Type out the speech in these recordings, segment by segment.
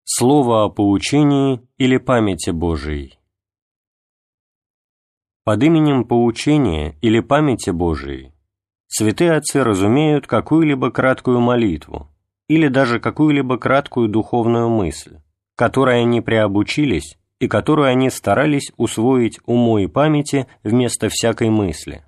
Слово о поучении или памяти Божией. Под именем поучения или памяти Божией святые отцы разумеют какую-либо краткую молитву или даже какую-либо краткую духовную мысль, которой они приобучились и которую они старались усвоить уму и памяти вместо всякой мысли.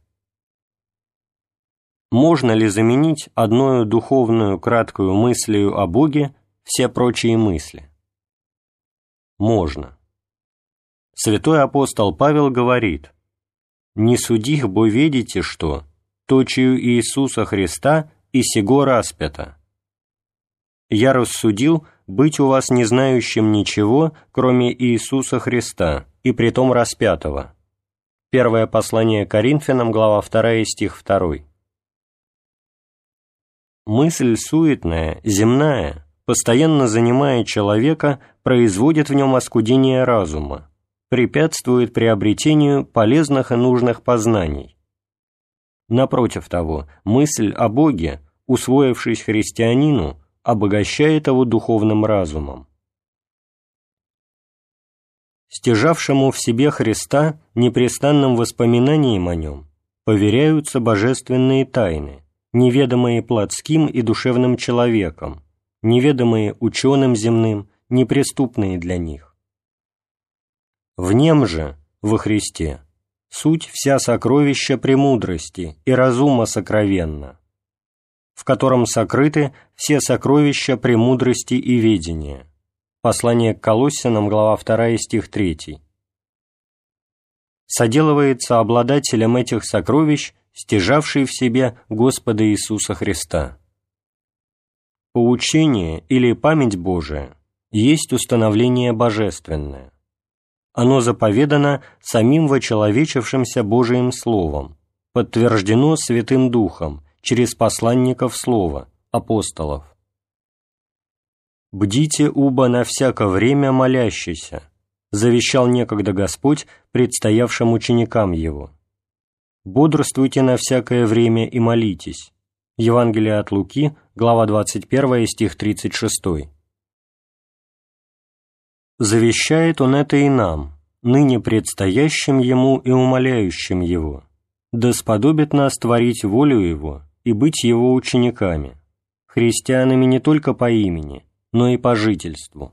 Можно ли заменить одною духовную краткую мыслью о Боге все прочие мысли? Можно. Святой апостол Павел говорит: «Не судих, бо ведите, что точию Иисуса Христа и сего распято. Я рассудил быть у вас не знающим ничего, кроме Иисуса Христа, и притом распятого». Первое послание Коринфянам, глава 2, стих 2. Мысль суетная, земная, постоянно занимая человека, производит в нем оскудение разума, препятствует приобретению полезных и нужных познаний. Напротив того, мысль о Боге, усвоившись христианину, обогащает его духовным разумом. Стяжавшему в себе Христа непрестанным воспоминанием о нем поверяются божественные тайны, неведомые плотским и душевным человеком, неведомые ученым земным, неприступные для них. В нем же, во Христе, суть вся сокровища премудрости и разума сокровенна, в котором сокрыты все сокровища премудрости и ведения. Послание к Колоссянам, глава 2, стих 3. Соделывается обладателем этих сокровищ, стяжавший в себе Господа Иисуса Христа. Поучение или память Божия есть установление божественное. Оно заповедано самим вочеловечившимся Божиим Словом, подтверждено Святым Духом через посланников Слова, апостолов. «Бдите, уба на всяко время молящийся», завещал некогда Господь предстоявшим ученикам Его. «Бодрствуйте на всякое время и молитесь». Евангелие от Луки, глава 21, стих 36. Завещает Он это и нам, ныне предстоящим Ему и умоляющим Его, да сподобит нас творить волю Его и быть Его учениками, христианами не только по имени, но и по жительству.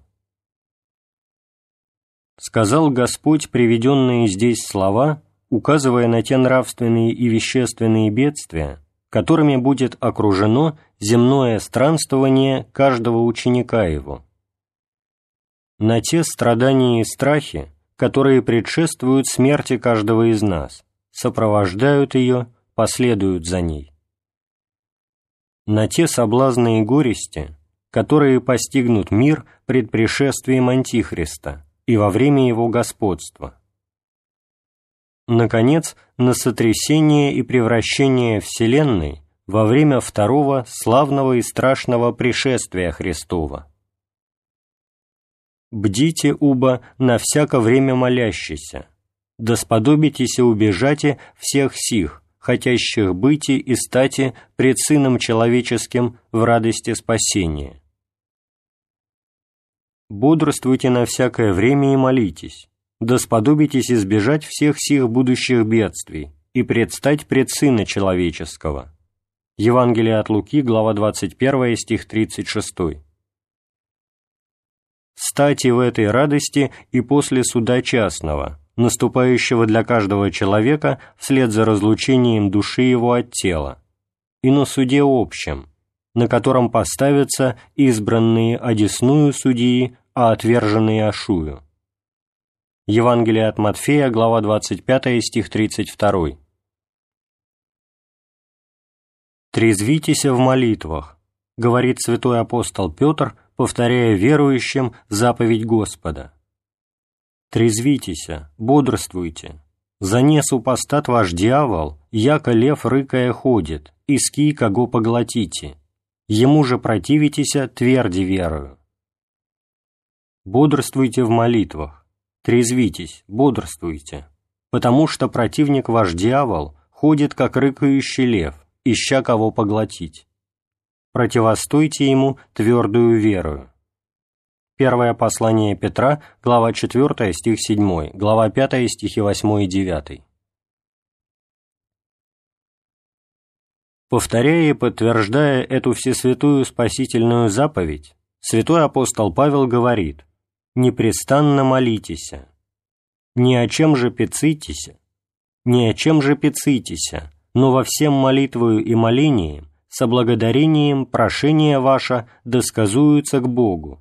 Сказал Господь приведенные здесь слова, указывая на те нравственные и вещественные бедствия, которыми будет окружено земное странствование каждого ученика Его, на те страдания и страхи, которые предшествуют смерти каждого из нас, сопровождают ее, последуют за ней, на те соблазны и горести, которые постигнут мир пред пришествием Антихриста и во время его господства. Наконец, на сотрясение и превращение Вселенной во время второго славного и страшного пришествия Христова. «Бдите, уба, на всяко время молящийся, да сподобитесь убежате всех сих, хотящих быти и стати пред Сыном Человеческим в радости спасения. Бодрствуйте на всякое время и молитесь, да сподобитесь избежать всех сих будущих бедствий и предстать пред Сына Человеческого». Евангелие от Луки, глава 21, стих 36. «Стати в этой радости и после суда частного, наступающего для каждого человека вслед за разлучением души его от тела, и на суде общем, на котором поставятся избранные одесную судьи, а отверженные ашую». Евангелие от Матфея, глава 25, стих 32. «Трезвитеся в молитвах», — говорит святой апостол Петр, повторяя верующим заповедь Господа. «Трезвитеся, бодрствуйте, за супостат ваш дьявол, яко лев рыкая ходит, иски кого поглотите, ему же противитеся тверди верою». Бодрствуйте в молитвах, трезвитесь, бодрствуйте, потому что противник ваш дьявол ходит, как рыкающий лев, ища кого поглотить. Противостойте ему твердую верою. Первое послание Петра, глава 4, стих 7, глава 5, стихи 8 и 9. Повторяя и подтверждая эту всесвятую спасительную заповедь, святой апостол Павел говорит: «Непрестанно молитеся, ни о чем же пецитеся, но во всем молитвою и молением, со благодарением прошения ваше досказуются к Богу.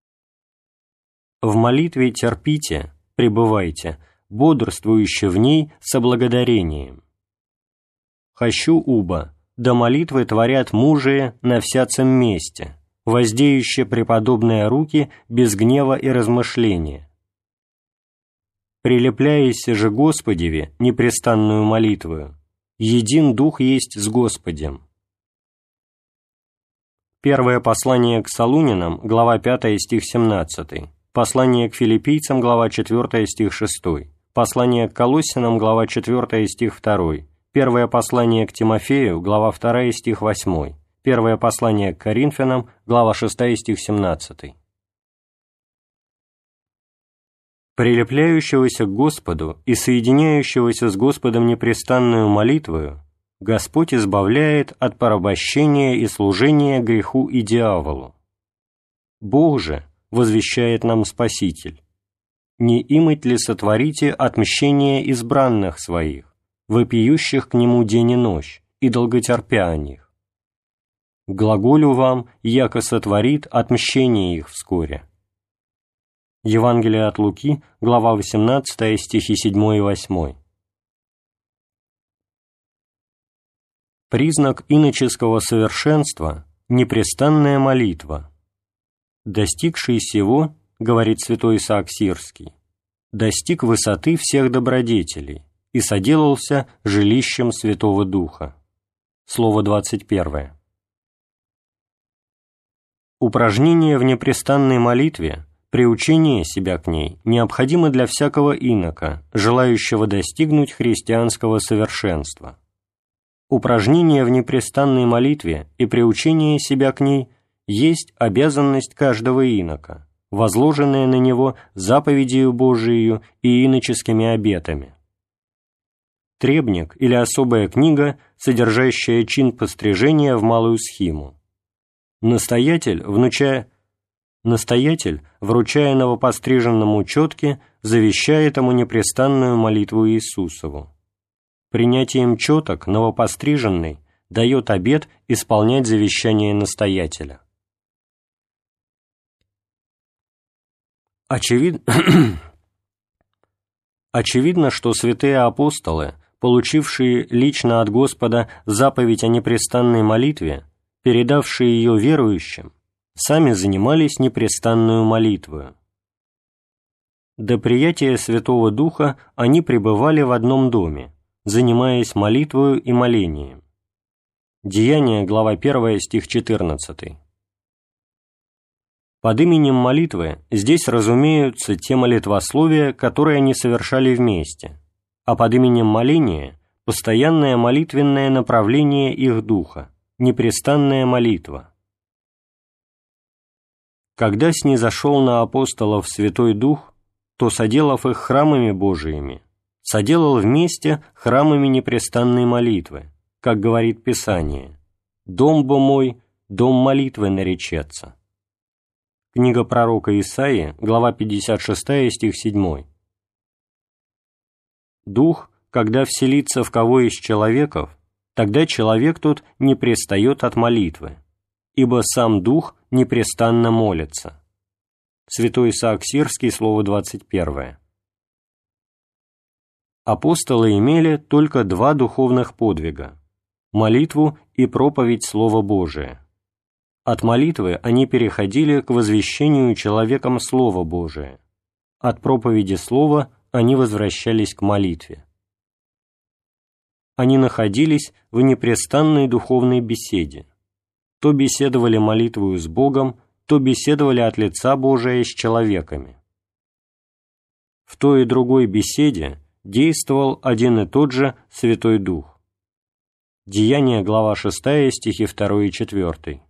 В молитве терпите, пребывайте, бодрствующе в ней со благодарением. Хочу уба, да молитвы творят мужие на всяцем месте, воздеюще преподобные руки без гнева и размышления. Прилепляясь же Господеве непрестанную молитвою, един дух есть с Господем». Первое послание к Солунянам, глава 5, стих 17, послание к Филиппийцам, глава 4, стих 6, послание к Колоссянам, глава 4, стих 2, первое послание к Тимофею, глава 2, стих 8, первое послание к Коринфянам, глава 6, стих 17. Прилепляющегося к Господу и соединяющегося с Господом непрестанную молитвою Господь избавляет от порабощения и служения греху и дьяволу. Бог же, возвещает нам Спаситель, не имыть ли сотворите отмщение избранных своих, вопиющих к Нему день и ночь, и долготерпя о них? Глаголю вам, яко сотворит отмщение их вскоре». Евангелие от Луки, глава 18, стихи 7 и 8. Признак иноческого совершенства – непрестанная молитва. «Достигший сего, — говорит святой Исаак Сирский, — достиг высоты всех добродетелей и соделался жилищем Святого Духа». Слово 21. Упражнение в непрестанной молитве, приучение себя к ней необходимо для всякого инока, желающего достигнуть христианского совершенства. Упражнение в непрестанной молитве и приучение себя к ней есть обязанность каждого инока, возложенная на него заповедью Божией и иноческими обетами. Требник или особая книга, содержащая чин пострижения в малую схиму. Настоятель, вручая новопостриженному четке, завещает ему непрестанную молитву Иисусову. Принятием четок новопостриженный дает обет исполнять завещание настоятеля. Очевидно, что святые апостолы, получившие лично от Господа заповедь о непрестанной молитве, передавшие ее верующим, сами занимались непрестанную молитвою. До приятия Святого Духа они пребывали в одном доме, занимаясь молитвою и молением. Деяния, глава 1, стих 14. Под именем молитвы здесь разумеются те молитвословия, которые они совершали вместе, а под именем моления – постоянное молитвенное направление их духа, непрестанная молитва. Когда снизошел на апостолов Святой Дух, то, соделав их храмами Божиими, соделал вместе храмами непрестанной молитвы, как говорит Писание: «Дом бо мой, дом молитвы наречется». Книга пророка Исаии, глава 56, стих 7. Дух, когда вселится в кого из человеков, тогда человек тот не престает от молитвы, ибо сам Дух непрестанно молится. Святой Исаак Сирский, слово 21. Апостолы имели только два духовных подвига – молитву и проповедь Слова Божия. От молитвы они переходили к возвещению человеком Слова Божия. От проповеди Слова они возвращались к молитве. Они находились в непрестанной духовной беседе. То беседовали молитвою с Богом, то беседовали от лица Божия с человеками. В той и другой беседе действовал один и тот же Святой Дух. Деяния, глава 6, стихи 2 и 4.